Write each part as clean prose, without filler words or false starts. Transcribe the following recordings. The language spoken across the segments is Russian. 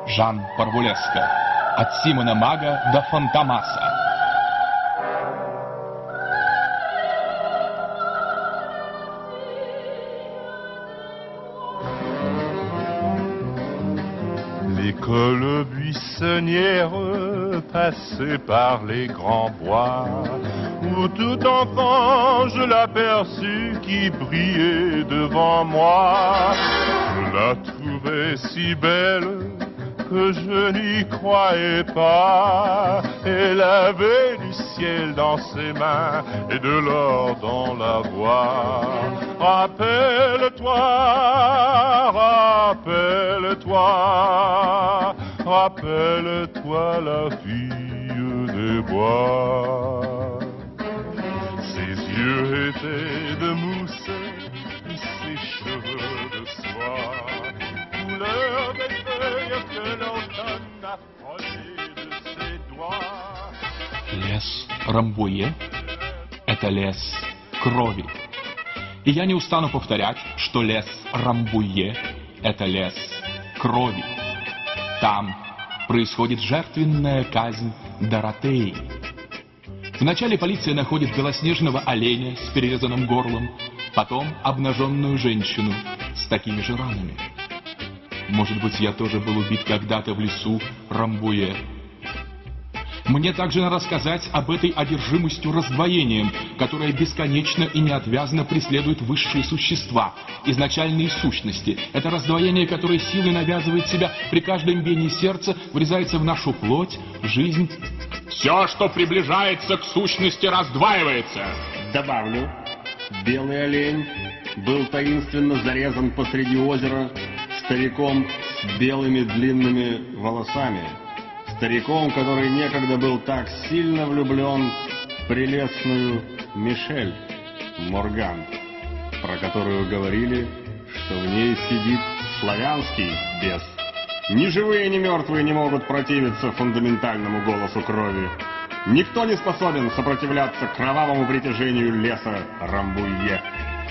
Жан Парвулеско. От Симона Мага до Фантомаса. L'école buissonnière passait par les grands bois, où tout enfant je l'aperçus qui brillait devant moi. Je la trouvais si belle que je n'y croyais pas. Elle avait du ciel dans ses mains et de l'or dans la voix. Rappelle-toi, rappelle-toi, rappelle-toi la fille des bois. Ses yeux étaient de mousse et ses cheveux de soie, couleur des feuilles que l'automne a frôlées de ses doigts. Лес Рамбуе — это лес крови. И я не устану повторять, что лес Рамбуе — это лес крови. Там происходит жертвенная казнь Доротеи. Вначале полиция находит белоснежного оленя с перерезанным горлом, потом обнаженную женщину с такими же ранами. Может быть, я тоже был убит когда-то в лесу Рамбуе. Мне также надо рассказать об этой одержимостью раздвоением, которая бесконечно и неотвязно преследует высшие существа, изначальные сущности. Это раздвоение, которое силой навязывает себя при каждом биении сердца, врезается в нашу плоть, жизнь. Все, что приближается к сущности, раздваивается. Добавлю, белый олень был таинственно зарезан посреди озера стариком с белыми длинными волосами. Стариком, который некогда был так сильно влюблен в прелестную Мишель Морган, про которую говорили, что в ней сидит славянский бес. Ни живые, ни мертвые не могут противиться фундаментальному голосу крови. Никто не способен сопротивляться кровавому притяжению леса Рамбуе.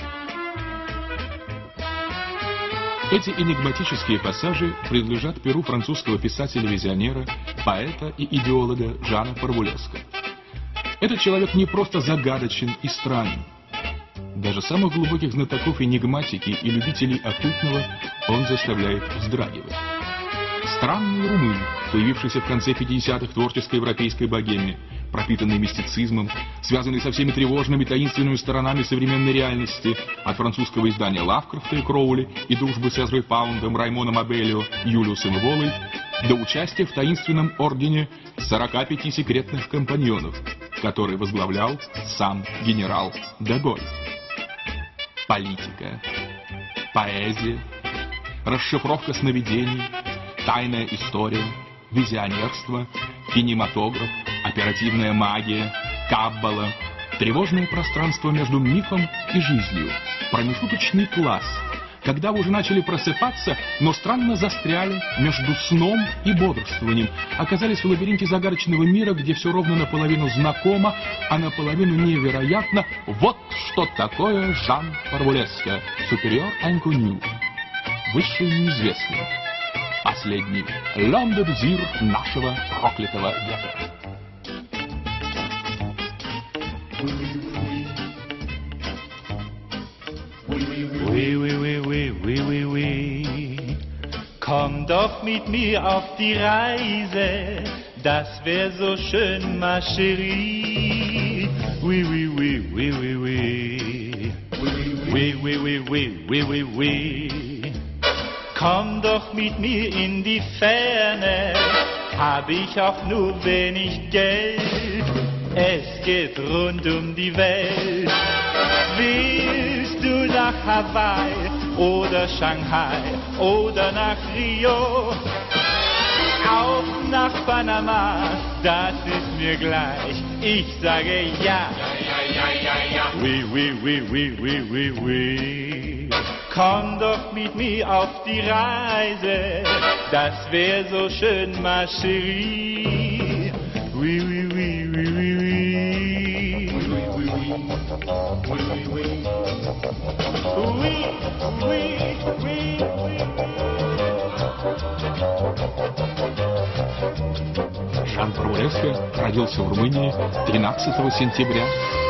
Эти энигматические пассажи принадлежат перу французского писателя-визионера, поэта и идеолога Жана Парвулеско. Этот человек не просто загадочен и странен. Даже самых глубоких знатоков энигматики и любителей оккультного он заставляет вздрагивать. Странный румын, появившийся в конце 50-х в творческой европейской богеме, пропитанный мистицизмом, связанный со всеми тревожными таинственными сторонами современной реальности, от французского издания Лавкрафта и Кроули и дружбы с Эзрой Паундом, Раймоном Абелио, Юлиусом Волой, до участия в таинственном ордене 45 секретных компаньонов, который возглавлял сам генерал де Голь. Политика, поэзия, расшифровка сновидений, тайная история, визионерство, кинематограф, оперативная магия, каббала, тревожное пространство между мифом и жизнью, промежуточный класс, когда вы уже начали просыпаться, но странно застряли между сном и бодрствованием, оказались в лабиринте загадочного мира, где все ровно наполовину знакомо, а наполовину невероятно. Вот что такое Жан Парвулеско, supérieur inconnu, высший неизвестный, последний l'homme de désir нашего проклятого века. Oui, oui, oui, oui, oui, oui, oui. Komm doch mit mir auf die Reise, das wär so schön, ma chérie. Oui, oui, oui, oui, oui, oui. Oui, oui, oui, oui, oui, oui, oui. Komm doch mit mir in die Ferne, hab ich auch nur wenig Geld. Es geht rund um die Welt. Willst du nach Hawaii oder Shanghai oder nach Rio? Auch nach Panama, das ist mir gleich. Ich sage ja. Oui, oui, oui, oui, oui, oui, oui. Komm doch mit mir auf die Reise, das wär so schön, ma chérie. Oui, oui, oui, oui, oui, oui. Oui, oui, oui, oui. Парвулеско родился в Румынии 13 сентября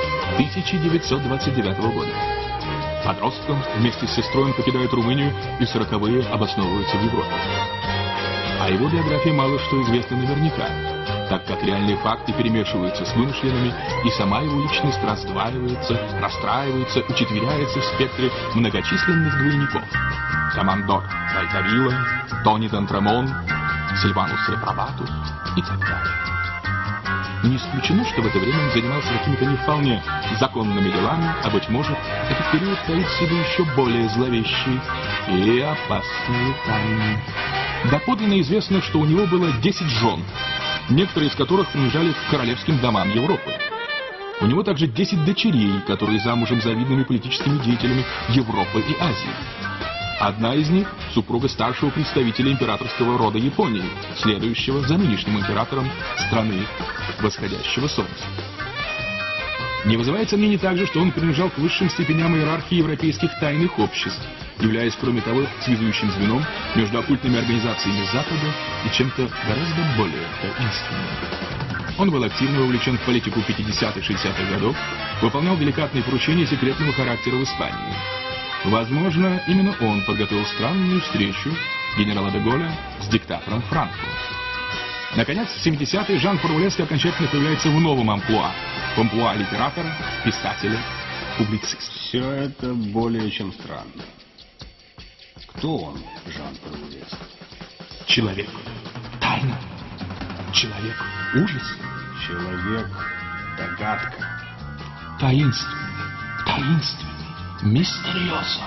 1929 года. Подростком вместе с сестрой он покидает Румынию и в 40-е обосновывается в Европе. О его биографии мало что известно наверняка, так как реальные факты перемешиваются с вымышленными, и сама его личность раздваивается, расстраивается, учетверяется в спектре многочисленных двойников. Командор Вальдавила, Тони Д'Антремон, Сильванус Репробатус и так далее. Не исключено, что в это время он занимался какими-то не вполне законными делами, а, быть может, этот период таит в себе еще более зловещие и опасные тайны. Доподлинно известно, что у него было 10 жен, некоторые из которых принадлежали к королевским домам Европы. У него также 10 дочерей, которые замужем за видными политическими деятелями Европы и Азии. Одна из них – супруга старшего представителя императорского рода Японии, следующего за нынешним императором страны восходящего солнца. Не вызывает сомнений также, что он принадлежал к высшим степеням иерархии европейских тайных обществ, являясь, кроме того, связующим звеном между оккультными организациями Запада и чем-то гораздо более таинственным. Он был активно вовлечен в политику 50-60-х годов, выполнял деликатные поручения секретного характера в Испании. Возможно, именно он подготовил странную встречу генерала де Голля с диктатором Франко. Наконец, в 70-е Жан Парвулеско окончательно появляется в новом амплуа литератора, писателя, публициста. Все это более чем странно. Кто он, Жан Парвулеско? Человек тайна, человек ужас, Человек догадка, таинственный, мистериозно.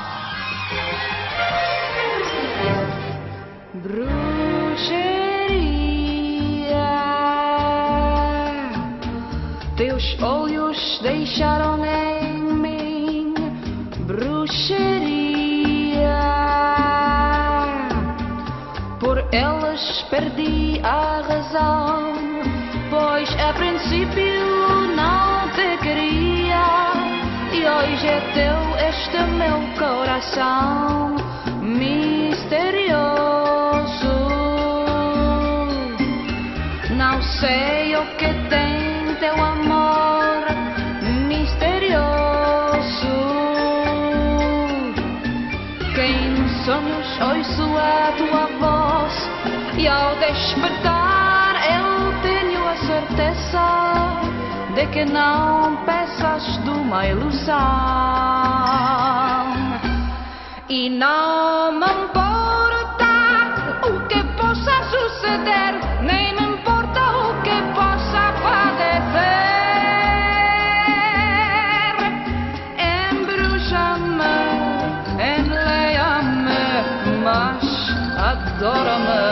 Teus olhos deixaram em mim bruxaria. Por elas perdi a razão, pois a princípio não te queria. E hoje é teu este meu coração misterioso. Não sei o que tem teu amor misterioso. Que em sonhos ouço a tua voz e ao despertar eu tenho a certeza de que não peças de uma ilusão. E não me importa o que possa suceder, nem me importa o que possa padecer. Embruxa-me, enleia-me, mas adora-me.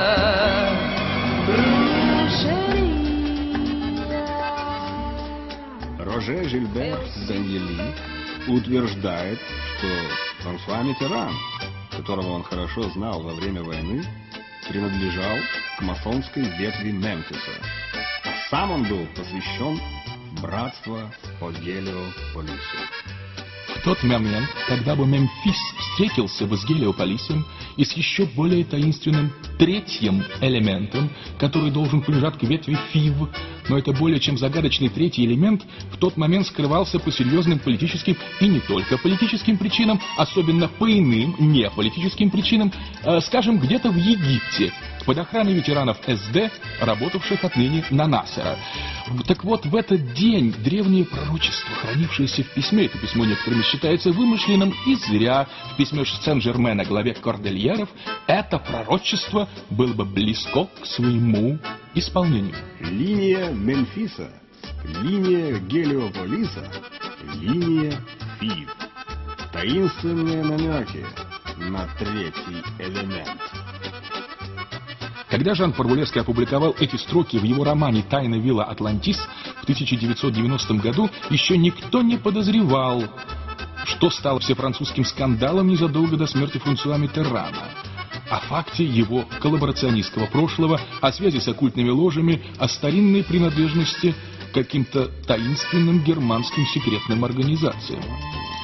Роже Жильбер Сен-Дели утверждает, что Франсуа Миттеран, которого он хорошо знал во время войны, принадлежал к масонской ветви Мемфиса, а сам он был посвящен братству по Гелиополису. В тот момент, когда бы Мемфис встретился бы с Гелиополисом и с еще более таинственным третьим элементом, который должен принадлежать к ветви Фив, но это более чем загадочный третий элемент, в тот момент скрывался по серьезным политическим и не только политическим причинам, особенно по иным, не политическим причинам, скажем, где-то в Египте, под охраной ветеранов СД, работавших отныне на Насера. Так вот, в этот день древнее пророчество, хранившееся в письме, это письмо некоторыми считается вымышленным, и зря в письме Сен-Жермена, главе Кордельеров, это пророчество было бы близко к своему исполнению. Линия Мемфиса, линия Гелиополиса, линия Фив. Таинственные намеки на третий элемент. Когда Жан Парвулеско опубликовал эти строки в его романе «Тайна вилла Атлантис» в 1990 году, еще никто не подозревал, что стало всефранцузским скандалом незадолго до смерти Франсуа Миттерана. О факте его коллаборационистского прошлого, о связи с оккультными ложами, о старинной принадлежности к каким-то таинственным германским секретным организациям.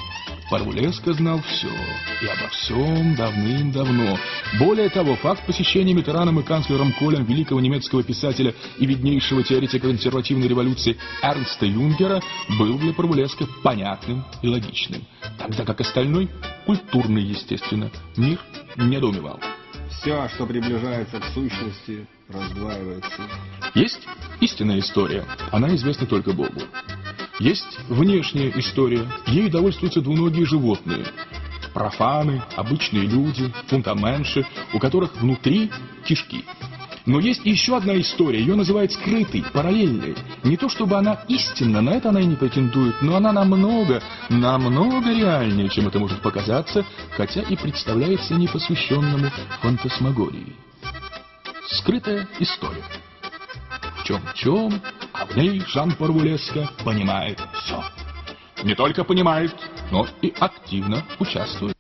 Парвулеско знал все, и обо всем давным-давно. Более того, факт посещения Миттераном и канцлером Колем великого немецкого писателя и виднейшего теоретика консервативной революции Эрнста Юнгера был для Парвулеско понятным и логичным, тогда как остальной, культурный, естественно, мир недоумевал. Все, что приближается к сущности, раздваивается. Есть истинная история, она известна только Богу. Есть внешняя история, ей довольствуются двуногие животные. Профаны, обычные люди, фунтаменши, у которых внутри кишки. Но есть еще одна история, ее называют скрытой, параллельной. Не то чтобы она истинна, на это она и не претендует, но она намного реальнее, чем это может показаться, хотя и представляется непосвященному фантасмагории. Скрытая история. В чем, а в ней Жан Парвулеско понимает все. Не только понимает, но и активно участвует.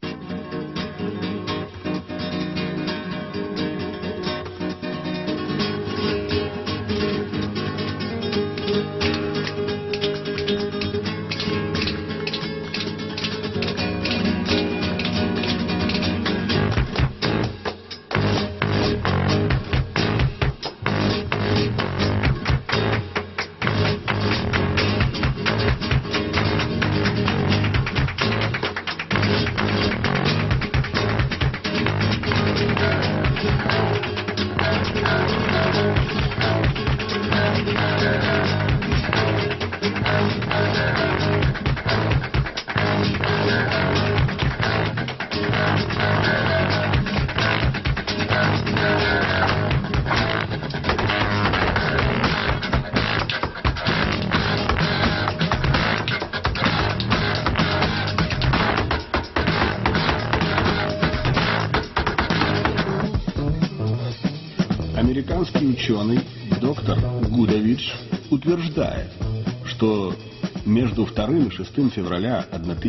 Американский ученый доктор Гудович утверждает, что между 2 и 6 февраля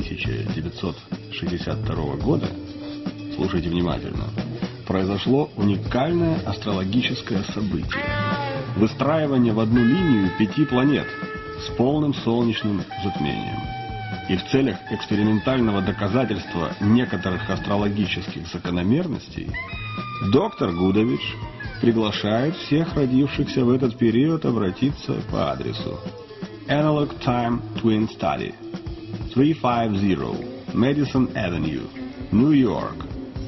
1962 года, слушайте внимательно, произошло уникальное астрологическое событие. Выстраивание в одну линию 5 планет с полным солнечным затмением. И в целях экспериментального доказательства некоторых астрологических закономерностей доктор Гудович приглашает всех родившихся в этот период обратиться по адресу Analog Time Twin Study 350 Madison Avenue, New York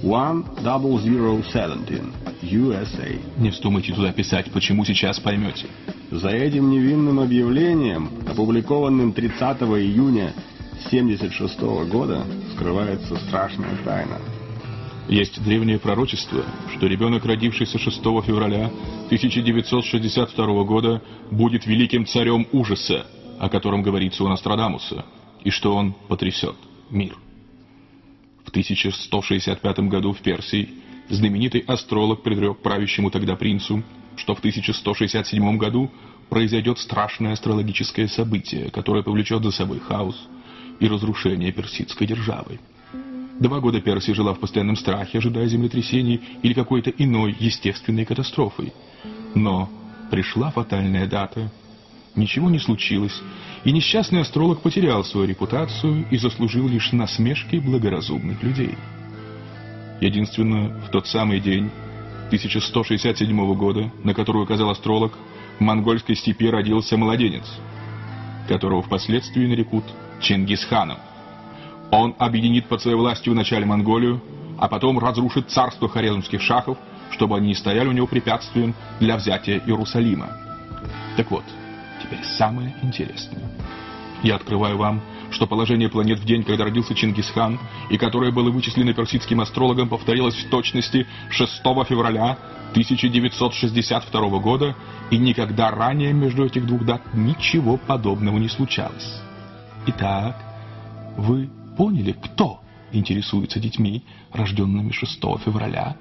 10017, USA. Не вздумайте туда писать, почему сейчас поймете. За этим невинным объявлением, опубликованным 30 июня 1976 года, скрывается страшная тайна. Есть древнее пророчество, что ребенок, родившийся 6 февраля 1962 года, будет великим царем ужаса, о котором говорится у Нострадамуса, и что он потрясет мир. В 1165 году в Персии знаменитый астролог предрек правящему тогда принцу, что в 1167 году произойдет страшное астрологическое событие, которое повлечет за собой хаос и разрушение персидской державы. 2 года Персия жила в постоянном страхе, ожидая землетрясений или какой-то иной естественной катастрофы. Но пришла фатальная дата, ничего не случилось, и несчастный астролог потерял свою репутацию и заслужил лишь насмешки благоразумных людей. Единственно, в тот самый день 1167 года, на который указал астролог, в монгольской степи родился младенец, которого впоследствии нарекут Чингисханом. Он объединит под своей властью вначале Монголию, а потом разрушит царство хорезмских шахов, чтобы они не стояли у него препятствием для взятия Иерусалима. Так вот, теперь самое интересное. Я открываю вам, что положение планет в день, когда родился Чингисхан, и которое было вычислено персидским астрологом, повторилось в точности 6 февраля 1962 года, и никогда ранее между этих двух дат ничего подобного не случалось. Итак, вы поняли, кто интересуется детьми, рожденными 6 февраля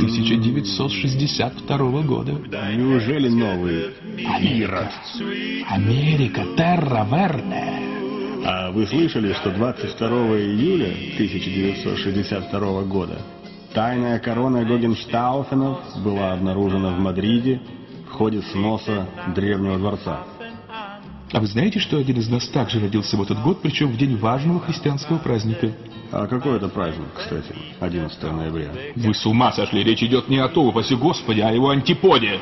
1962 года? Неужели новый Ирод? Америка, Терра Верне. А вы слышали, что 22 июля 1962 года тайная корона Гогенштауфенов была обнаружена в Мадриде в ходе сноса Древнего дворца? А вы знаете, что один из нас также родился в этот год, причем в день важного христианского праздника? А какой это праздник, кстати, 11 ноября? Вы с ума сошли, речь идет не о том, упаси Господи, а о его антиподе.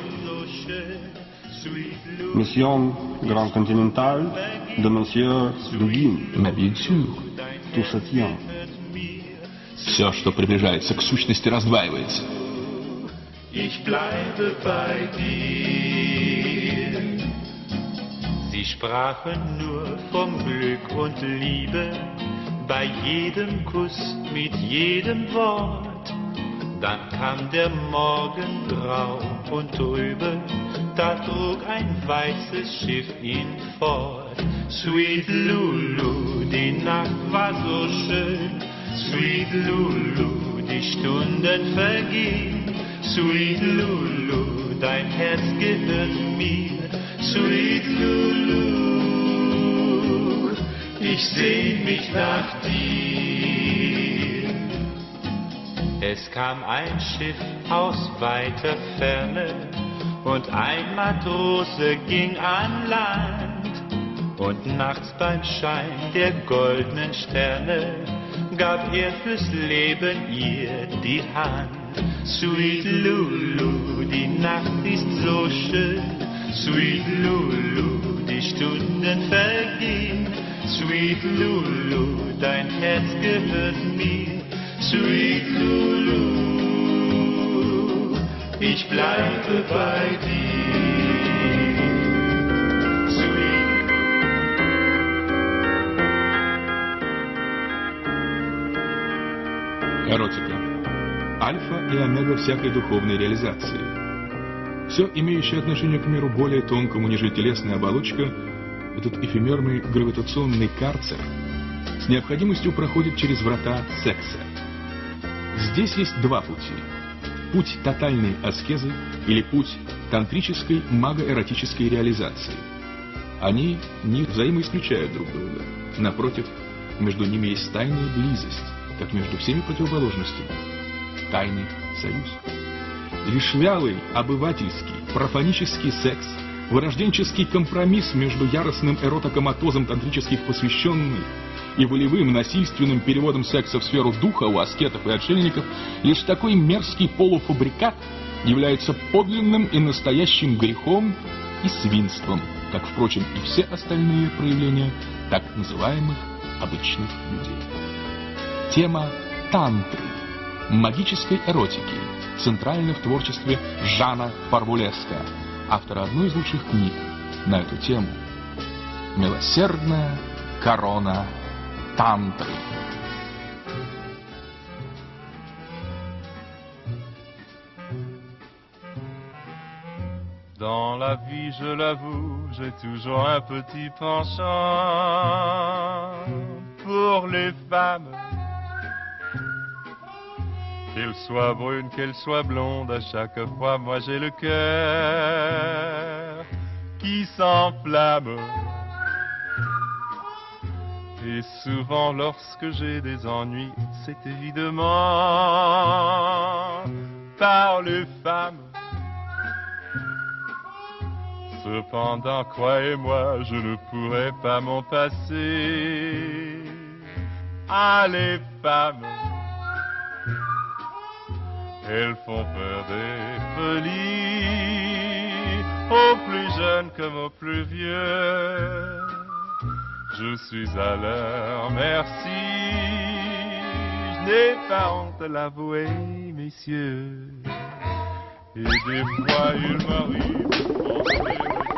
Миссион Гранд Континенталь de Monsieur Dugin. Mais bien sûr. Tout se tient. Все, что приближается к сущности, раздваивается. Ich bleibe bei dir. Sie sprachen nur vom Glück und Liebe, bei jedem Kuss, mit jedem Wort. Dann kam der Morgen grau und trübe, da trug ein weißes Schiff ihn fort. Sweet Lulu, die Nacht war so schön. Sweet Lulu, die Stunden vergehen. Sweet Lulu, dein Herz gehört mir. Sweet Lulu, ich sehn mich nach dir. Es kam ein Schiff aus weiter Ferne und ein Matrose ging an Land. Und nachts beim Schein der goldenen Sterne gab er fürs Leben ihr die Hand. Sweet Lulu, die Nacht ist so schön. Sweet Lulu, die Stunden vergehen. Sweet Lulu, dein Herz gehört mir. Sweet Lulu, ich bleibe bei dir. Sweet. Эротика. Альфа и омега всякой духовной реализации. Все, имеющее отношение к миру более тонкому, нежели телесная оболочка, этот эфемерный гравитационный карцер с необходимостью проходит через врата секса. Здесь есть два пути. Путь тотальной аскезы или путь тантрической магоэротической реализации. Они не взаимоисключают друг друга. Напротив, между ними есть тайная близость, как между всеми противоположностями. Тайный союз. Лишь вялый, обывательский, профанический секс, вырожденческий компромисс между яростным эротокоматозом тантрических посвященных и волевым насильственным переводом секса в сферу духа у аскетов и отшельников, лишь такой мерзкий полуфабрикат является подлинным и настоящим грехом и свинством, как, впрочем, и все остальные проявления так называемых обычных людей. Тема тантры, магической эротики, центральна в творчестве Жана Парвулеска, автора одной из лучших книг на эту тему «Милосердная корона тантры». Dans la vie, je l'avoue, j'ai toujours un petit penchant pour les femmes. Qu'elles soient brunes, qu'elles soient blondes, à chaque fois, moi j'ai le cœur qui s'enflamme. Et souvent, lorsque j'ai des ennuis, c'est évidemment par les femmes. Cependant, croyez-moi, je ne pourrais pas m'en passer. Ah, les femmes, elles font peur des folies, aux plus jeunes comme aux plus vieux. Je suis à leur merci, je n'ai pas honte de l'avouer, messieurs. Et des fois, il m'arrive de penser...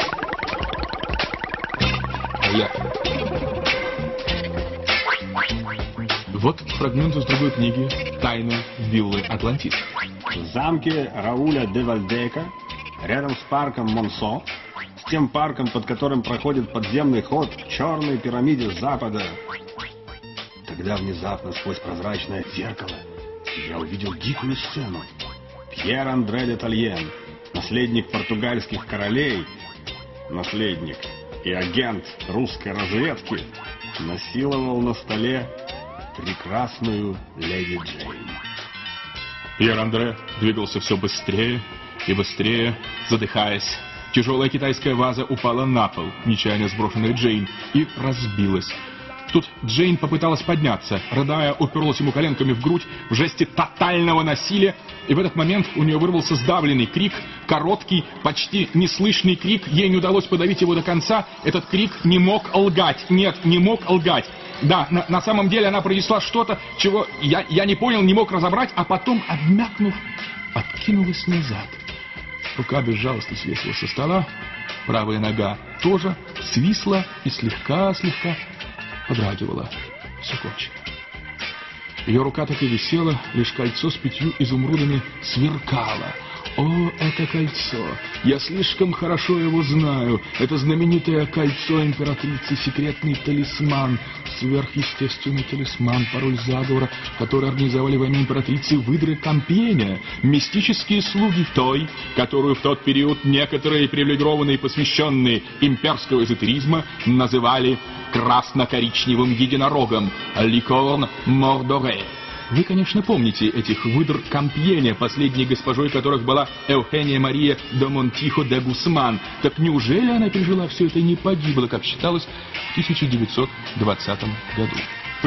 Вот фрагмент из другой книги «Тайна виллы Атлантис». В замке Рауля де Вальдека, рядом с парком Монсо, с тем парком, под которым проходит подземный ход к черной пирамиде Запада. Тогда внезапно сквозь прозрачное зеркало я увидел дикую сцену. Пьер Андре де Тальен, наследник португальских королей, наследник и агент русской разведки, насиловал на столе прекрасную леди Джейн. Пьер Андре двигался все быстрее и быстрее, задыхаясь, Тяжелая китайская ваза упала на пол, нечаянно сброшенная Джейн, и разбилась. Тут Джейн попыталась подняться, рыдая, уперлась ему коленками в грудь в жесте тотального насилия, и в этот момент у нее вырвался сдавленный крик, короткий, почти неслышный крик, ей не удалось подавить его до конца, этот крик не мог лгать, нет, не мог лгать. Да, на самом деле она произнесла что-то, чего я не понял, не мог разобрать, а потом, обмякнув, откинулась назад. Рука безжалостно свесилась со стола, правая нога тоже свисла и слегка-слегка подрагивала. Все кончено. Ее рука так и висела, лишь кольцо с 5 изумрудами сверкало. О, это кольцо! Я слишком хорошо его знаю. Это знаменитое кольцо императрицы, секретный талисман, сверхъестественный талисман, пароль заговора, который организовали во имя императрицы выдры Компьеня, мистические слуги той, которую в тот период некоторые привилегированные посвященные имперского эзотеризма называли красно-коричневым единорогом, ликорн мордоре. Вы, конечно, помните этих выдр Компьеня, последней госпожой которых была Эухения Мария де Монтихо де Гусман. Так неужели она пережила все это и не погибла, как считалось, в 1920 году?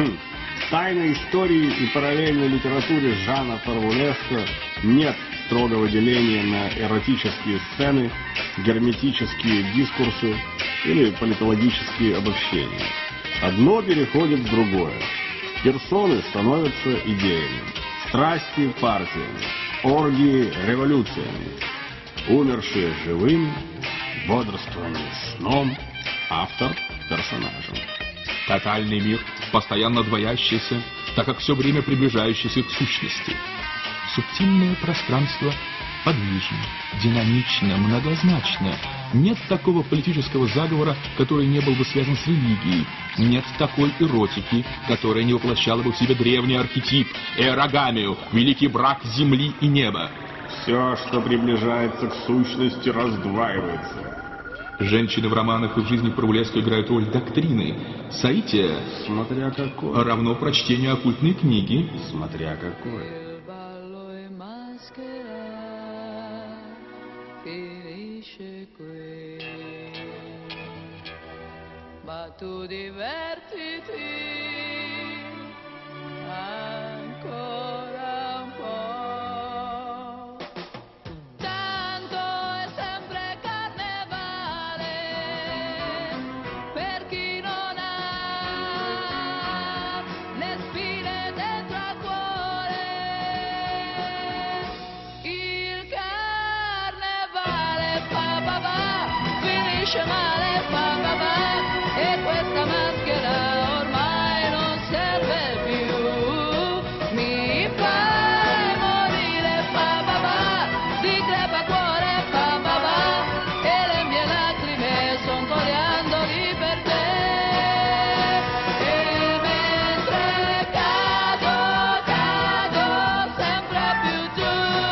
В тайной истории и параллельной литературе Жана Парвулеско нет строгого деления на эротические сцены, герметические дискурсы или политологические обобщения. Одно переходит в другое. Персоны становятся идеями, страсти – партиями, оргии – революциями, умершие – живым, бодрствование – сном, автор – персонажем. Тотальный мир, постоянно двоящийся, так как все время приближающийся к сущности. Субтильное пространство подвижно, динамично, многозначно. Нет такого политического заговора, который не был бы связан с религией. Нет такой эротики, которая не воплощала бы в себе древний архетип, эрогамию, великий брак земли и неба. Все, что приближается к сущности, раздваивается. Женщины в романах и в жизни Парвулеско играют роль доктрины. Соитие, Смотря какой. равно прочтению оккультной книги. Смотря какой. Finisce qui, ma tu divertiti ancora un po'. Tanto è sempre carnevale per chi non ha né spine dentro al cuore. Il carnevale finisce male, e questa maschera ormai non serve più. Mi fai morire, di crepacuore, e le mie lacrime son coriandoli per te. E mentre cado sempre più giù,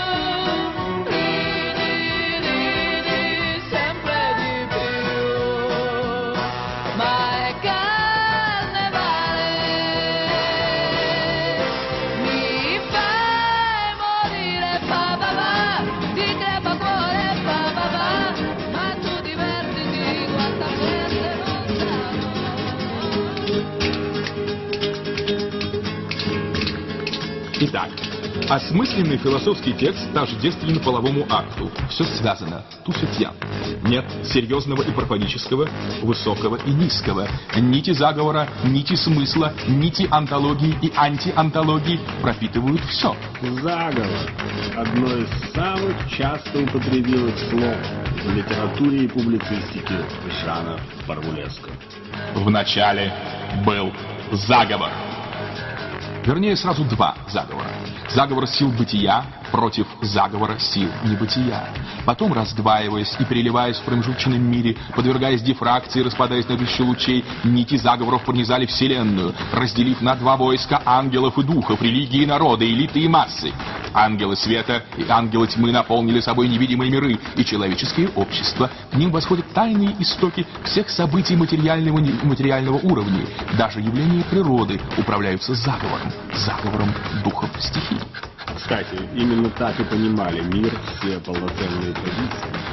sempre di più. Ma è carnevale, mi fai morire, di crepacuore, ma tu divertiti, quanta gente non sa. Итак, осмысленный философский текст тождествен половому акту. Все связано, тусетья. Нет серьезного и парфонического, высокого и низкого. Нити заговора, нити смысла, нити антологии и антиантологии пропитывают все. Заговор – одно из самых часто употребимых слов в литературе и публицистике Жана Парвулеско. Вначале был заговор. Вернее, сразу два заговора. Заговор сил бытия против заговора сил небытия. Потом, раздваиваясь и переливаясь в промежуточном мире, подвергаясь дифракции, распадаясь на тысячи лучей, нити заговоров пронизали Вселенную, разделив на два войска ангелов и духов, религии и народы, элиты и массы. Ангелы света и ангелы тьмы наполнили собой невидимые миры и человеческие общества. К ним восходят тайные истоки всех событий материального и нематериального уровня. Даже явления природы управляются заговором духов стихий. Кстати, именно так и понимали мир все полноценные традиции.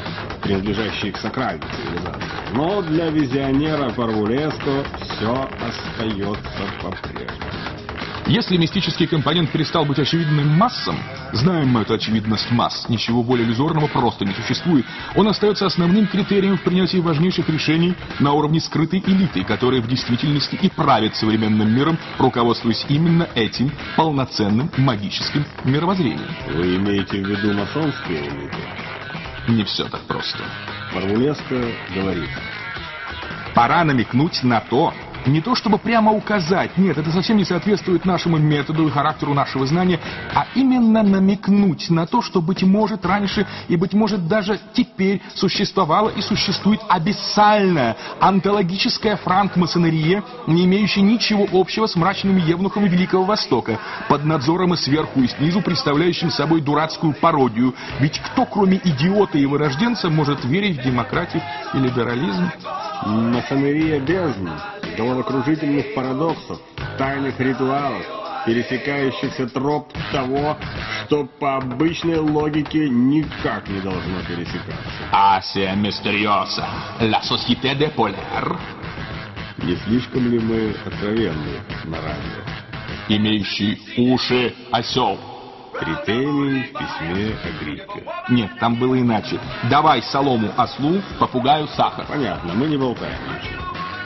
принадлежащие к сакральной цивилизации. Но для визионера Парвулеско все остается по-прежнему. Если мистический компонент перестал быть очевидным массам, знаем мы эту очевидность масс, ничего более иллюзорного просто не существует, он остается основным критерием в принятии важнейших решений на уровне скрытой элиты, которая в действительности и правит современным миром, руководствуясь именно этим полноценным магическим мировоззрением. Вы имеете в виду масонские элиты? Не все так просто. Парвулеско говорит: пора намекнуть на то, не то чтобы прямо указать, нет, это совсем не соответствует нашему методу и характеру нашего знания, а именно намекнуть на то, что, быть может, раньше и, быть может, даже теперь существовала и существует абиссальная, онтологическая франкмасонерия, не имеющая ничего общего с мрачными евнухами Великого Востока, под надзором и сверху, и снизу представляющим собой дурацкую пародию. Ведь кто, кроме идиота и вырожденца, может верить в демократию и либерализм? Масонерия бездны, головокружительных парадоксов, тайных ритуалов, пересекающихся троп того, что по обычной логике никак не должно пересекаться. Asia misteriosa, la société de Polaire. Не слишком ли мы откровенны на радио? Имеющий уши осел. Тритемий в письме Агриппе. Нет, там было иначе. Давай солому ослу, попугаю сахар. Понятно, мы не болтаем ничего.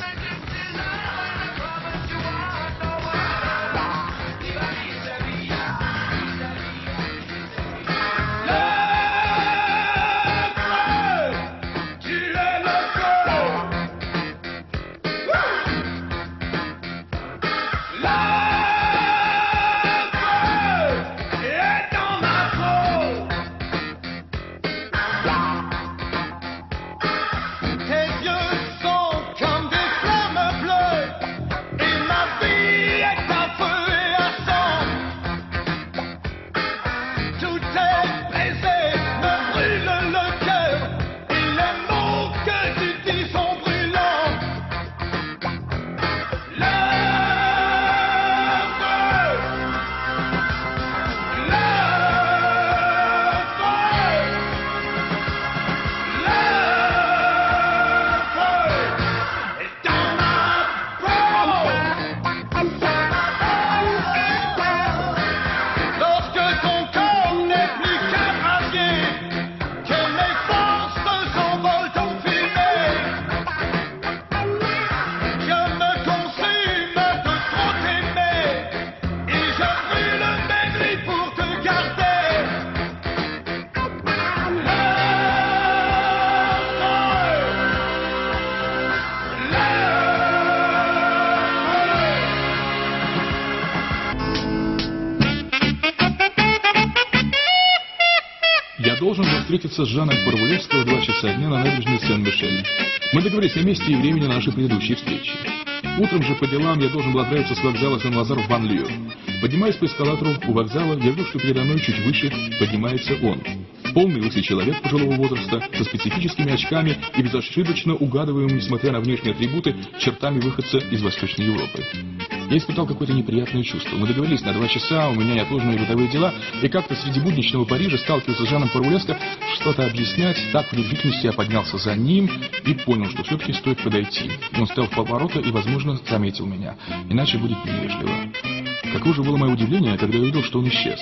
Должен был встретиться с Жаном Парвулеско в 2 часа дня на набережной Сен-Мишель. Мы договорились о месте и времени на нашей предыдущей встрече. Утром же по делам я должен был отправиться с вокзала Сен-Лазар в банлиeu. Поднимаясь по эскалатору у вокзала, я вижу, что передо мной чуть выше поднимается он. Полный лысый человек пожилого возраста, со специфическими очками и безошибочно угадываемым, несмотря на внешние атрибуты, чертами выходца из Восточной Европы. Я испытал какое-то неприятное чувство. Мы договорились на 2 часа, у меня неотложные бытовые дела, и как-то среди будничного Парижа, сталкиваясь с Жаном Парвулеско, что-то объяснять, так в нерешительности я поднялся за ним и понял, что все-таки стоит подойти. Он стоял в полоборота и, возможно, заметил меня, иначе будет невежливо. Каково же было мое удивление, когда я увидел, что он исчез.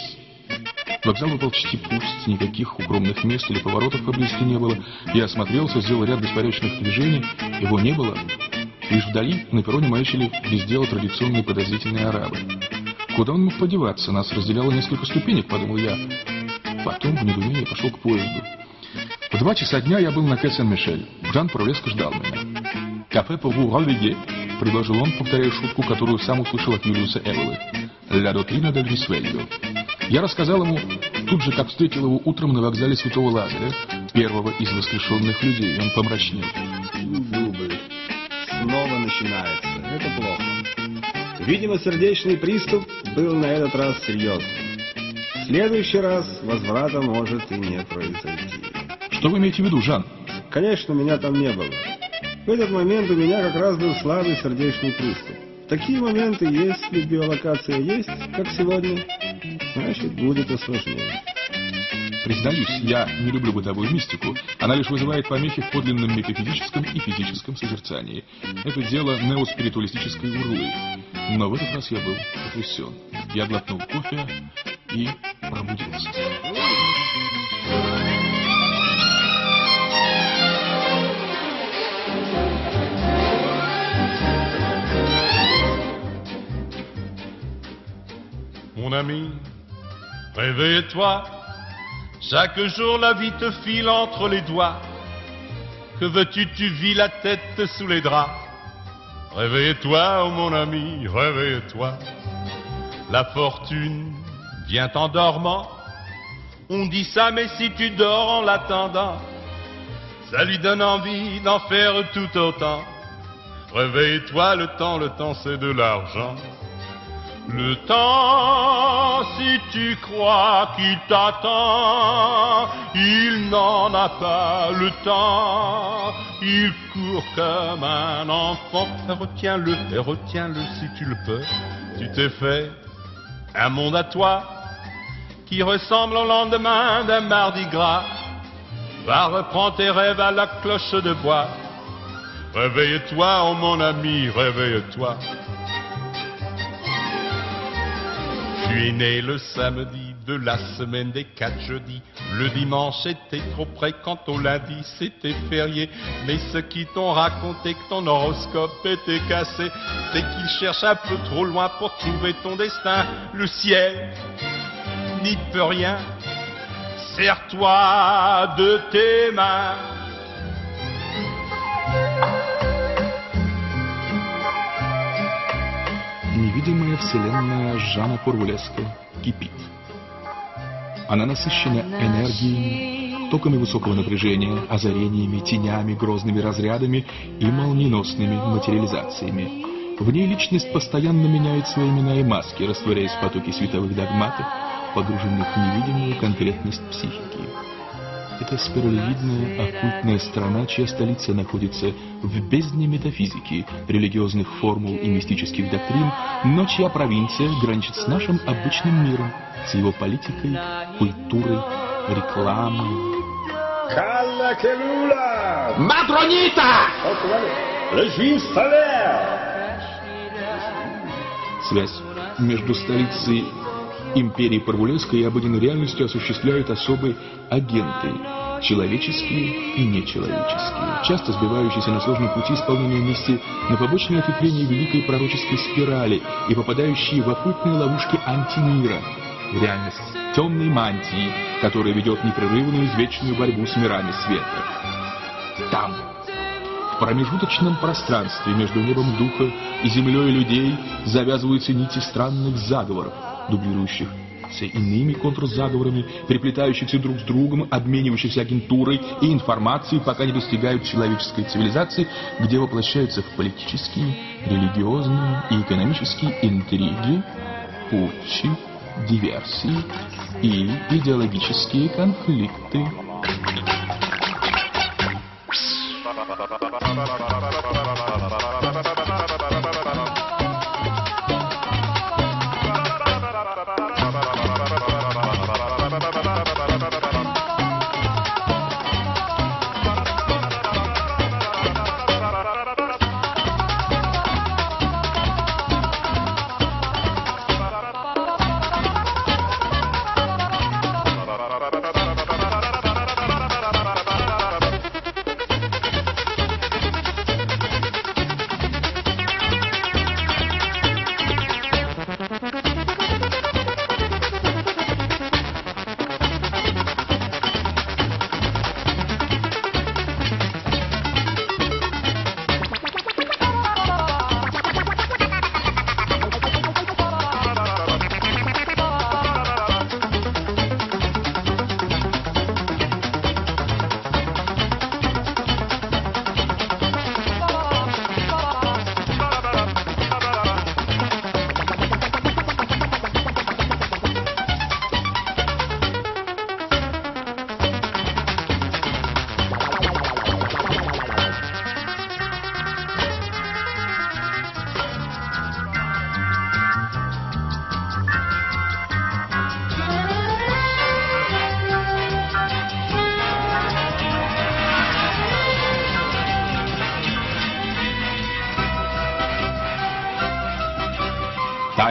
Вокзал был почти пуст, никаких укромных мест или поворотов поблизости не было. Я осмотрелся, сделал ряд беспорядочных движений, его не было. Лишь вдали на перроне маячили без дела традиционные подозрительные арабы. Куда он мог подеваться? Нас разделяло несколько ступенек, подумал я. Потом в недоумении пошел к поезду. В 2 часа дня я был на Quai Saint-Michel. Жан Парвулеско ждал меня. «Кафе pour vous réveiller», — предложил он, повторяя шутку, которую сам услышал от Юлиуса Эвелы. «La doctrina del risveglio». Я рассказал ему, тут же, как встретил его утром на вокзале Святого Лазаря, первого из воскрешенных людей. Он помрачнел. Губы. Снова начинается. Это плохо. Видимо, сердечный приступ был на этот раз серьезным. В следующий раз возврата может и не произойти. Что вы имеете в виду, Жан? Конечно, меня там не было. В этот момент у меня как раз был слабый сердечный приступ. Такие моменты, если биолокация есть, как сегодня, значит, будет осложнение. Признаюсь, я не люблю бытовую мистику. Она лишь вызывает помехи в подлинном метафизическом и физическом созерцании. Это дело неоспиритуалистической урлы. Но в этот раз я был потрясен. Я глотнул кофе и пробудился. Mon ami, réveille-toi. Chaque jour la vie te file entre les doigts. Que veux-tu, tu vis la tête sous les draps. Réveille-toi, oh mon ami, réveille-toi. La fortune vient en dormant. On dit ça, mais si tu dors en l'attendant, ça lui donne envie d'en faire tout autant. Réveille-toi, le temps c'est de l'argent. Le temps, si tu crois qu'il t'attend, il n'en a pas le temps. Il court comme un enfant. Retiens-le si tu le peux. Tu t'es fait un monde à toi qui ressemble au lendemain d'un mardi gras. Va, reprends tes rêves à la cloche de bois. Réveille-toi, oh mon ami, réveille-toi. Je suis né le samedi de la semaine des 4 jeudis. Le dimanche était trop près, quant au lundi c'était férié. Mais ceux qui t'ont raconté que ton horoscope était cassé, c'est qu'ils cherchent un peu trop loin pour trouver ton destin. Le ciel n'y peut rien, serre-toi de tes mains. Невидимая вселенная Жана Пурвулеска кипит. Она насыщена энергией, токами высокого напряжения, озарениями, тенями, грозными разрядами и молниеносными материализациями. В ней личность постоянно меняет свои имена и маски, растворяясь в потоке световых догматов, погруженных в невидимую конкретность психики. Это спиралевидная оккультная страна, чья столица находится в бездне метафизики, религиозных формул и мистических доктрин, но чья провинция граничит с нашим обычным миром, с его политикой, культурой, рекламой. Матронита! Связь между столицей империи Пурвулеска и обыденной реальностью осуществляют особые агенты, человеческие и нечеловеческие, часто сбивающиеся на сложном пути исполнения миссии на побочные ответвления великой пророческой спирали и попадающие в оккультные ловушки антимира, в реальность темной мантии, которая ведет непрерывную извечную борьбу с мирами света. Там, в промежуточном пространстве между небом духа и землей людей, завязываются нити странных заговоров, дублирующихся иными контрзаговорами, переплетающихся друг с другом, обменивающихся агентурой и информацией, пока не достигают человеческой цивилизации, где воплощаются в политические, религиозные и экономические интриги, путчи, диверсии и идеологические конфликты.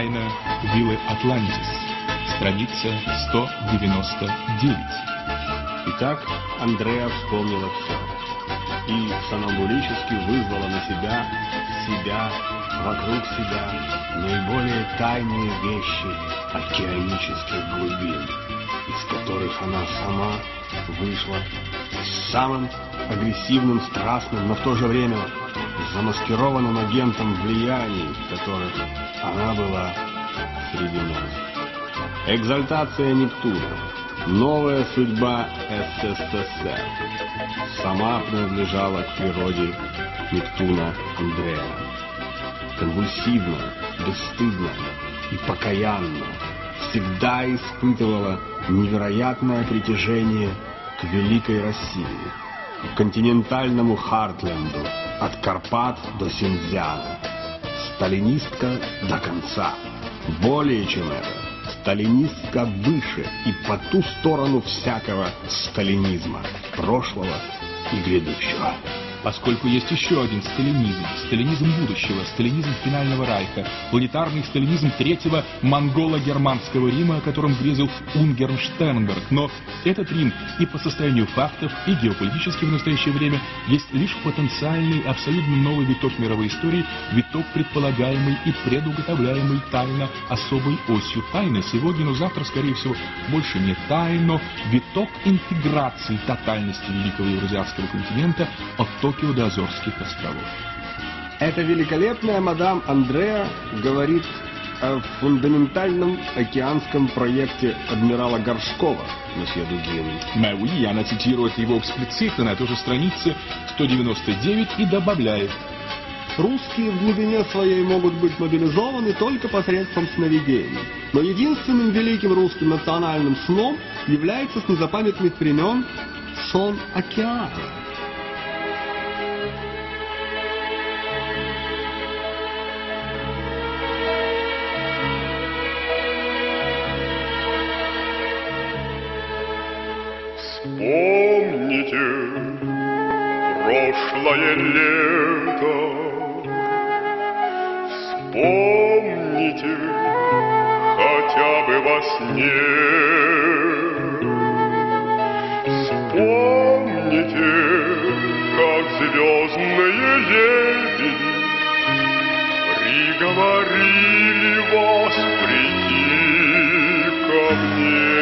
Тайна виллы Атлантис. Страница 199. Итак, Андреа вспомнила все и сомнамбулически вызвала на себя, вокруг себя наиболее тайные вещи океанических глубин, из которых она сама вышла с самым агрессивным, страстным, но в то же время замаскированным агентом влияний, которых она была среди нас. Экзальтация Нептуна, новая судьба СССР, сама принадлежала к природе Нептуна Андреа. Конвульсивно, бесстыдно и покаянно всегда испытывала невероятное притяжение к великой России, к континентальному Хартленду, от Карпат до Синьцзяна. Сталинистка до конца. Более чем это, сталинистка выше и по ту сторону всякого сталинизма, прошлого и грядущего. Поскольку есть еще один сталинизм, сталинизм будущего, сталинизм финального райха, планетарный сталинизм третьего монголо-германского Рима, о котором грезил Унгерн Штернберг. Но этот Рим и по состоянию фактов, и геополитически в настоящее время есть лишь потенциальный, абсолютно новый виток мировой истории, виток предполагаемый и предуготовляемый тайно особой осью тайны. Сегодня, но завтра, скорее всего, больше не тайно, виток интеграции тотальности великого евразиатского континента от Токио до Азорских островов. Эта великолепная мадам Андреа говорит о фундаментальном океанском проекте адмирала Горшкова, месье Дугин. И она цитирует его эксплицитно на той же странице 199 и добавляет: русские в глубине своей могут быть мобилизованы только посредством сновидений. Но единственным великим русским национальным сном является с незапамятных времен сон океана. Помните прошлое лето, вспомните хотя бы во сне, вспомните, как звездные лебеди приговорили вас прийти ко мне.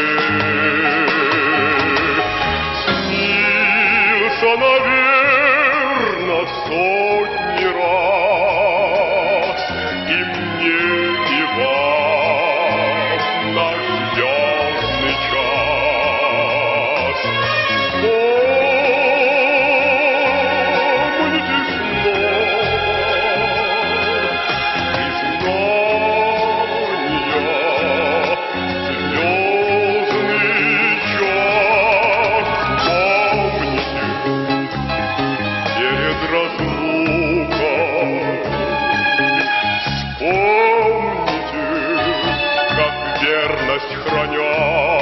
Наверно, сотни раз и мне, и вас наш звездный час. Помните храня,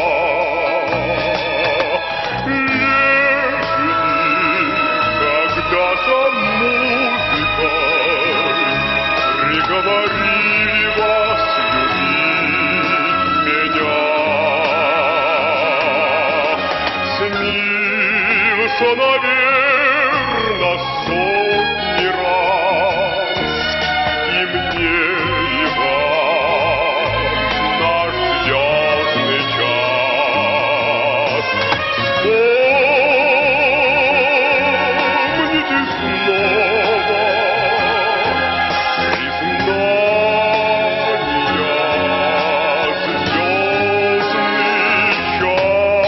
когда за музыкой приговорили вас любить меня. Снился, наверно, сотни раз и мне, и вам наш звездный час. Помните снова признания, звездный час.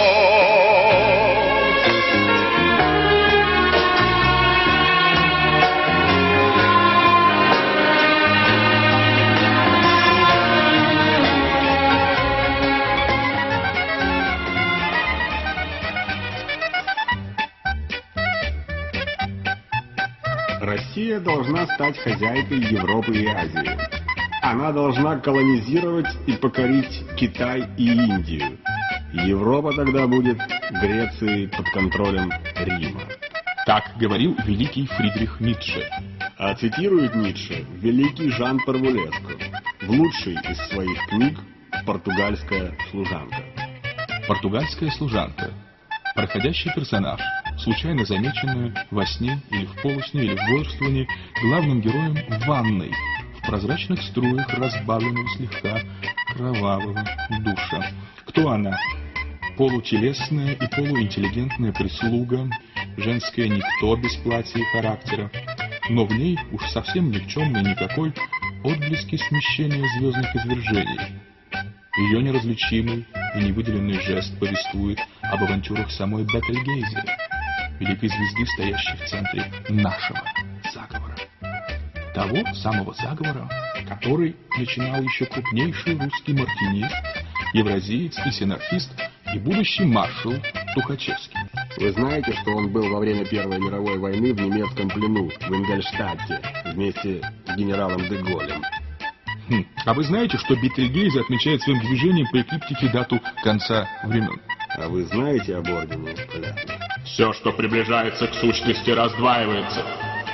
Россия должна стать хозяйкой Европы и Азии. Она должна колонизировать и покорить Китай и Индию. Европа тогда будет Грецией под контролем Рима. Так говорил великий Фридрих Ницше. А цитирует Ницше великий Жан Парвулеску. в лучшей из своих книг «Португальская служанка». Португальская служанка. Проходящий персонаж, случайно замеченный во сне или в полусне или в бодрствовании главным героем в ванной, в прозрачных струях разбавленного слегка кровавого душа. Кто она? Полутелесная и полуинтеллигентная прислуга, женское никто без платья и характера, но в ней уж совсем никчемный никакой отблески смещения звездных извержений. Ее неразличимый и невыделенный жест повествует об авантюрах самой Бетельгейзе, великой звезды, стоящей в центре нашего заговора. Того самого заговора, который начинал еще крупнейший русский мартинист, евразиец и синархист и будущий маршал Тухачевский. Вы знаете, что он был во время Первой мировой войны в немецком плену в Ингольштадте вместе с генералом де Голлем? А вы знаете, что Бетельгейзе отмечает своим движением по эклиптике дату конца времен? А вы знаете об ордене полярных? Все, что приближается к сущности, раздваивается.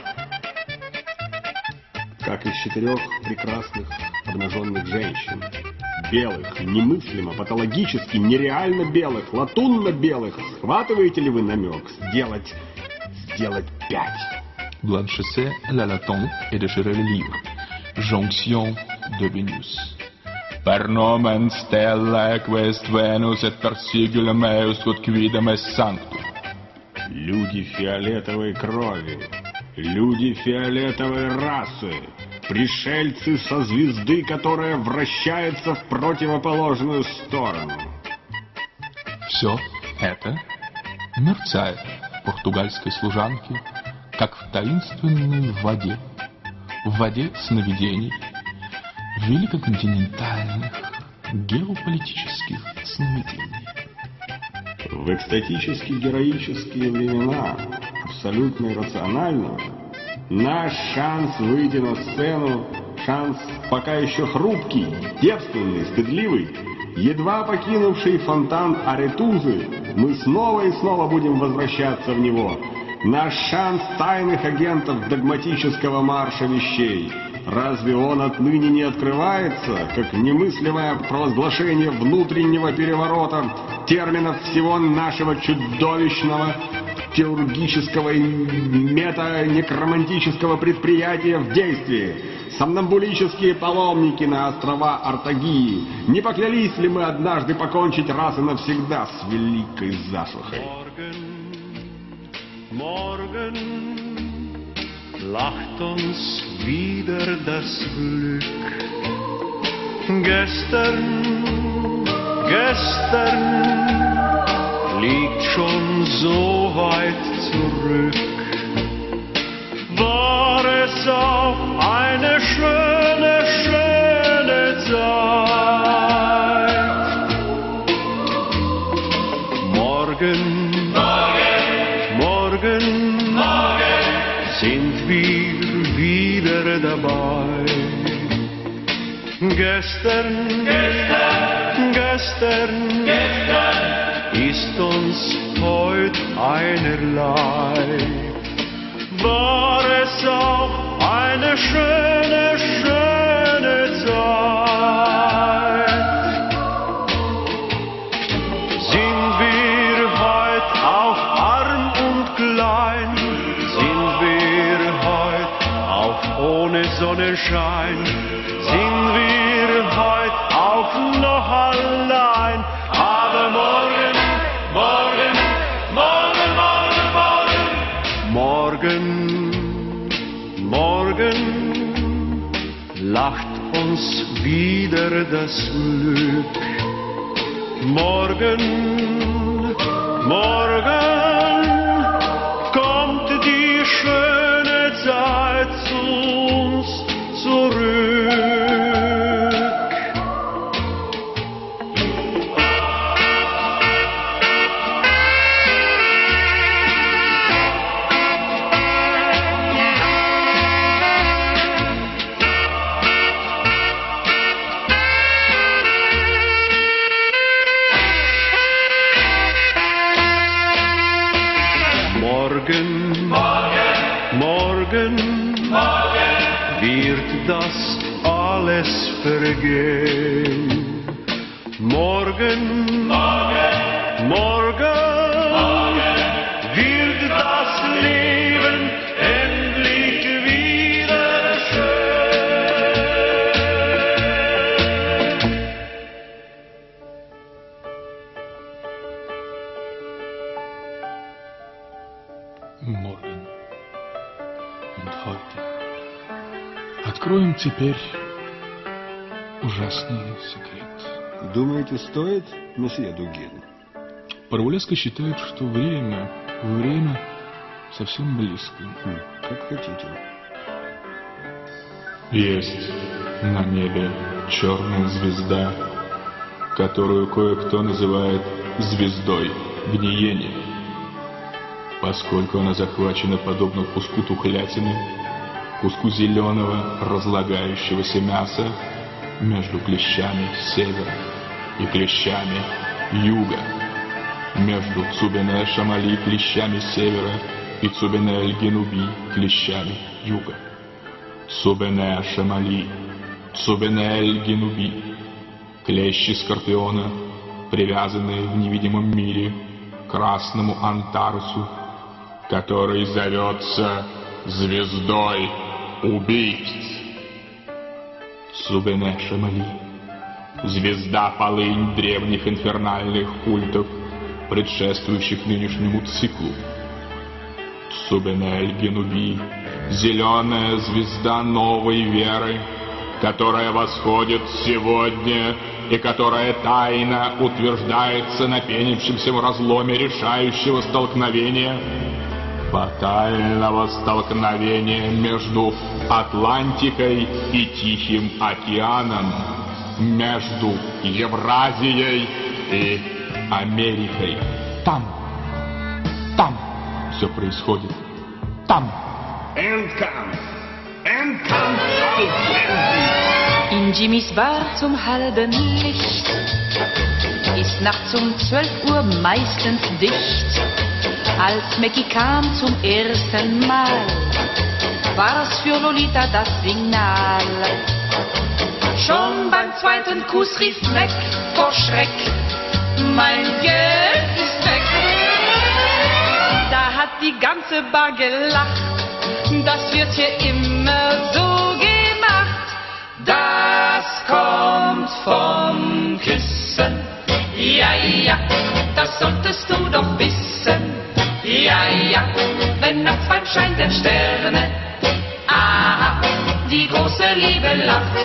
Как из 4 прекрасных обнаженных женщин. Белых, немыслимо, патологически, нереально белых, латунно-белых. Схватываете ли вы намек? Сделать 5. Blanchissez la latente et déchirez le livre. Jonction de Vénus. Per nomen stella quest Venus et per sigillum meus quod quidem est sanctum. Люди фиолетовой крови, люди фиолетовой расы, пришельцы со звезды, которая вращается в противоположную сторону. Все это мерцает в португальской служанке, как в таинственной в воде сновидений, великоконтинентальных геополитических сновидений. В экстатически-героические времена, абсолютно иррационального, наш шанс выйти на сцену, шанс пока еще хрупкий, девственный, стыдливый, едва покинувший фонтан Аретузы, мы снова и снова будем возвращаться в него. Наш шанс тайных агентов догматического марша вещей. Разве он отныне не открывается, как немыслимое провозглашение внутреннего переворота терминов всего нашего чудовищного теургического и мета-некромантического предприятия в действии? Сомнамбулические паломники на острова Артагии. Не поклялись ли мы однажды покончить раз и навсегда с великой засухой? Morgen lacht uns wieder das Glück. Gestern liegt schon so weit zurück. War es auch eine schöne Zeit. Morgen sind wir wieder dabei. Gestern ist uns heut einerlei. War es auch eine schöne Zeit. Sind wir heut auch arm und klein? Ohne Sonnenschein sind wir heut auch noch allein. Aber morgen lacht uns wieder das Glück. Morgen kommt die schöne Zeit zu uns zurück. Morgen wird das alles alles vergehen. Morgen, morgen, morgen wird das Leben endlich wieder schön. Morgen und heute. Откроем теперь ужасный секрет. Думаете, стоит, месье Дугин? Парвулеско считает, что время совсем близко. Как хотите. Есть на небе черная звезда, которую кое-кто называет звездой гниения, поскольку она захвачена подобно куску тухлятины, куску зеленого разлагающегося мяса между клещами севера и клещами юга, между Цубене-Шамали клещами севера и Цубене-Эль-Генуби клещами юга. Цубене-Шамали, Цубене-Эль-Генуби, клещи скорпиона, привязанные в невидимом мире к красному Антарусу, который зовется звездой убийц. Цубене-Шамали, звезда-полынь древних инфернальных культов, предшествующих нынешнему циклу. Цубене-Эль-Генуби, зеленая звезда новой веры, которая восходит сегодня и которая тайно утверждается на пенящемся в разломе решающего столкновения, фатального столкновения между Атлантикой и Тихим океаном, между Евразией и Америкой. Там все происходит. Там. In Jimmys Bar zum halben Licht ist nachts um 12 Uhr meistens dicht. Als Mackie kam zum ersten Mal, war es für Lolita das Signal. Schon beim zweiten Kuss rief Mac vor Schreck: Mein Geld ist weg. Da hat die ganze Bar gelacht. Das wird hier immer so gemacht. Das kommt vom Küssen. Ja, ja, das solltest du doch wissen. Ja, ja, wenn nachts beim Schein der Sterne, aha, die große Liebe lacht.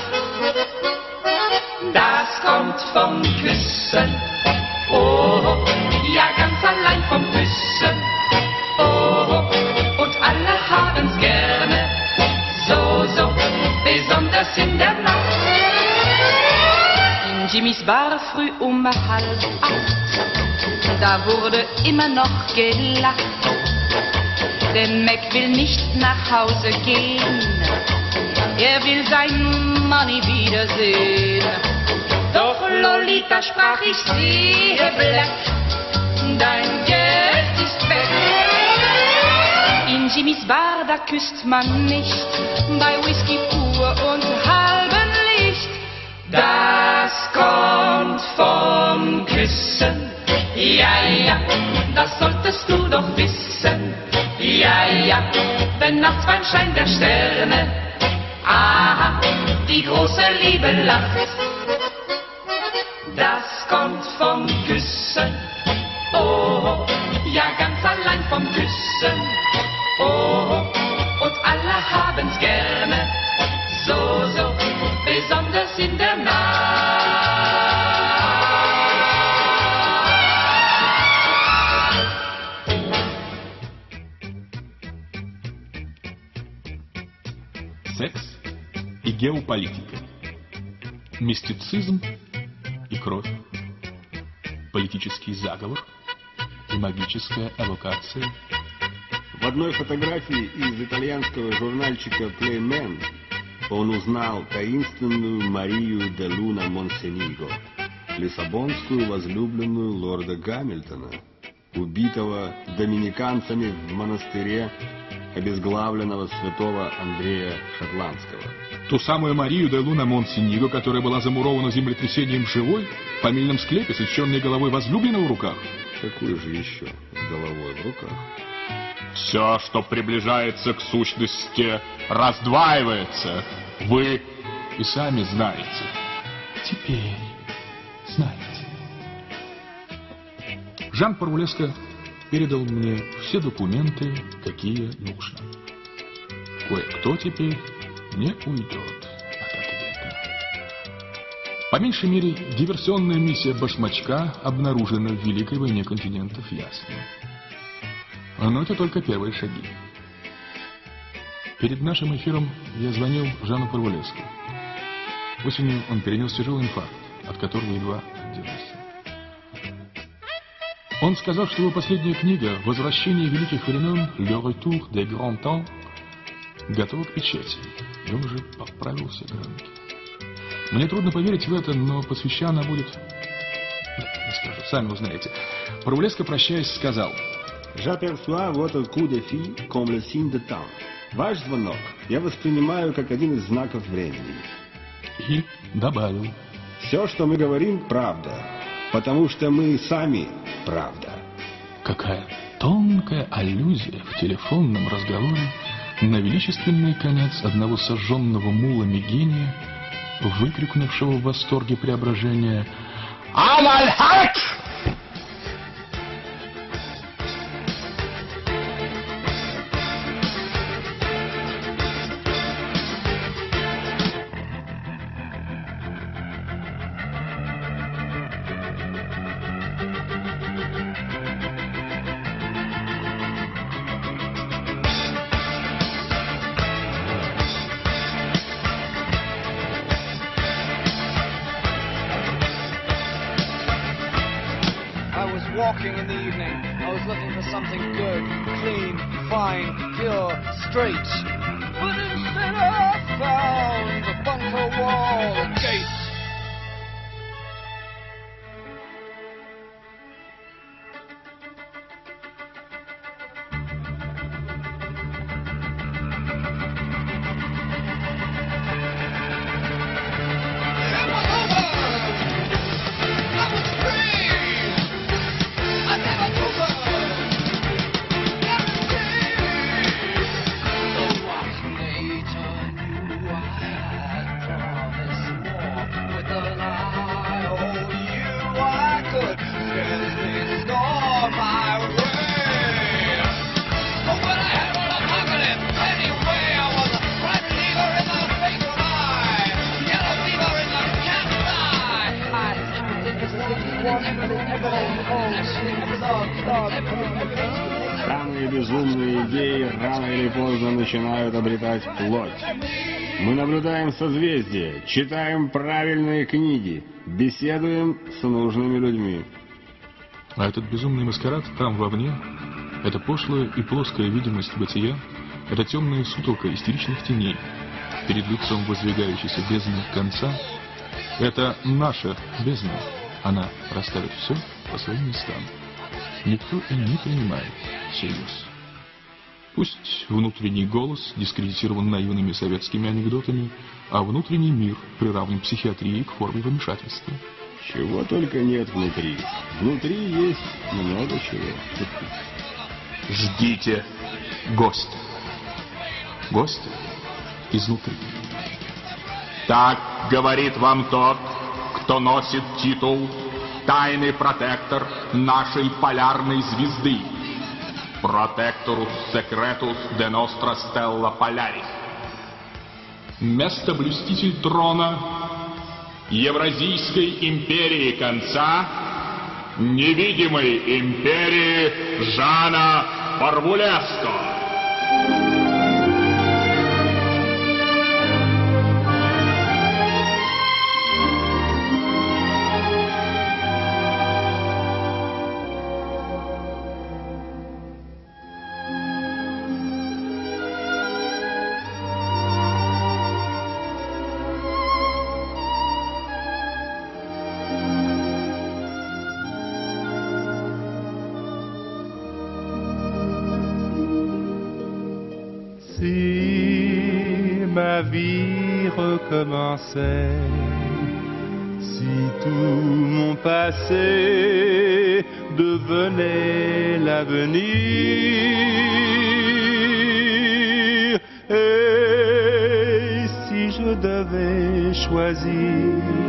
Das kommt vom Küssen. Oh, ja, ganz allein vom Küssen. Oh, und alle haben's gerne. So, besonders in der Nacht. In Jimmys Bar früh um 7:30, da wurde immer noch gelacht. Denn Mac will nicht nach Hause gehen, er will sein Money wiedersehen. Doch Lolita sprach: Ich sehe Black, dein Geld ist weg. In Jimmys Bar, da küsst man nicht, bei Whisky pur und halbem Licht. Das kommt vom Küssen. Ja, ja, das solltest du doch wissen. Ja, ja, wenn nachts beim Schein der Sterne, aha, die große Liebe lacht. Das kommt vom Küssen. Oh, ja, ganz allein vom Küssen. Oh, und alle haben's gerne. So, besonders in der Nacht. Секс и геополитика. Мистицизм и кровь. Политический заговор и магическая эвокация. В одной фотографии из итальянского журнальчика Playman он узнал таинственную Марию де Луна Монсениго, лиссабонскую возлюбленную лорда Гамильтона, убитого доминиканцами в монастыре обезглавленного святого Андрея Шотландского. Ту самую Марию де Луна Монсениго, которая была замурована землетрясением живой, в фамильном склепе с отченной головой возлюбленного в руках? Какую же еще с головой в руках? Все, что приближается к сущности, раздваивается. Вы и сами знаете. Теперь знаете. Жан Парвулеско передал мне все документы, какие нужно. Кое-кто теперь не уйдет от ответа. По меньшей мере, диверсионная миссия Башмачка обнаружена в Великой войне континентов ясно. Но это только первые шаги. Перед нашим эфиром я звонил Жану Парвулеско. Осенью он перенес тяжелый инфаркт, от которого едва отделался. Он сказал, что его последняя книга «Возвращение великих времен» «Le retour des grands temps» готова к печати, и он уже поправил все гранки. Мне трудно поверить в это, но посвящена она будет... Не скажу, сами узнаете. Парвулеско, прощаясь, сказал: «J'aperçois votre coup de fil comme le signe de temps. Ваш звонок я воспринимаю как один из знаков времени». И добавил: «Все, что мы говорим, правда, потому что мы сами правда». Какая тонкая аллюзия в телефонном разговоре на величественный конец одного сожженного мулами гения, выкрикнувшего в восторге преображения «Аль-Хак!». Walking in the evening, I was looking for something good, clean, fine, pure, straight. But instead I found a bunker wall and gates. Самые безумные идеи рано или поздно начинают обретать плоть. Мы наблюдаем созвездия, читаем правильные книги, беседуем с нужными людьми. А этот безумный маскарад там вовне, это пошлая и плоская видимость бытия, это темная сутолка истеричных теней перед лицом воздвигающейся бездны конца, это наша бездна. Она расставит все по своим местам. Никто и не принимает всерьез. Пусть внутренний голос дискредитирован наивными советскими анекдотами, а внутренний мир приравнен психиатрии к форме вмешательства. Чего только нет внутри. Внутри есть много чего. Ждите гостя. Гостя изнутри. Так говорит вам тот, кто носит титул «Тайный протектор нашей полярной звезды». Protectorus secretus de nostra stella polaris. Местоблюститель трона Евразийской империи конца, невидимой империи Жана Парвулеско. Si ma vie recommençait, si tout mon passé devenait l'avenir, et si je devais choisir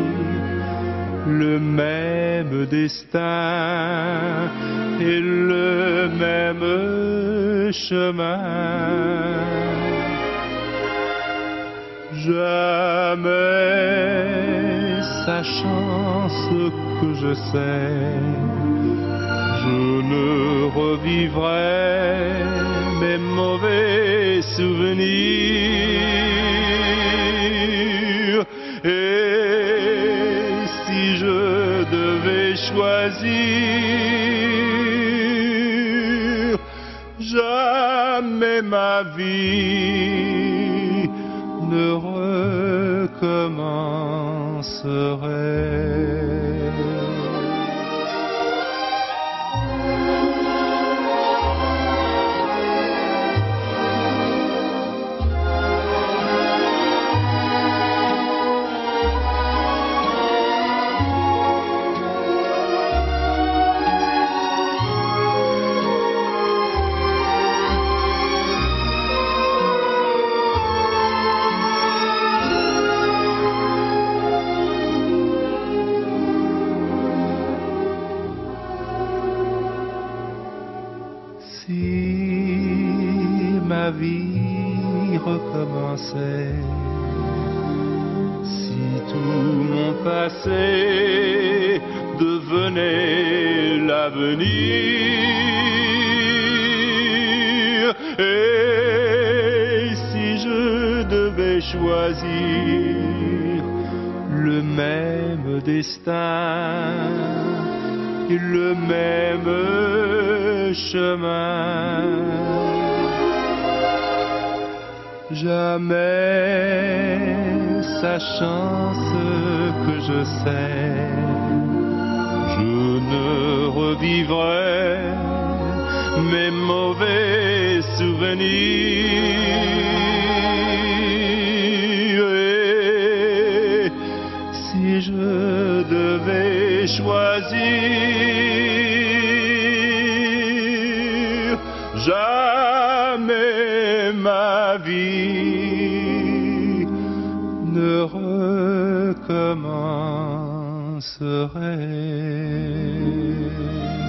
le même destin et le même chemin, jamais sachant ce que je sais, je ne revivrai mes mauvais souvenirs. Et si je devais choisir, jamais ma vie ne recommencerait. Si ma vie recommençait, si tout mon passé devenait l'avenir, et si je devais choisir le même destin et le même chemin, jamais sachant ce que je sais, je ne revivrai mes mauvais souvenirs. Et si je devais choisir, jamais ma vie ne recommencerait.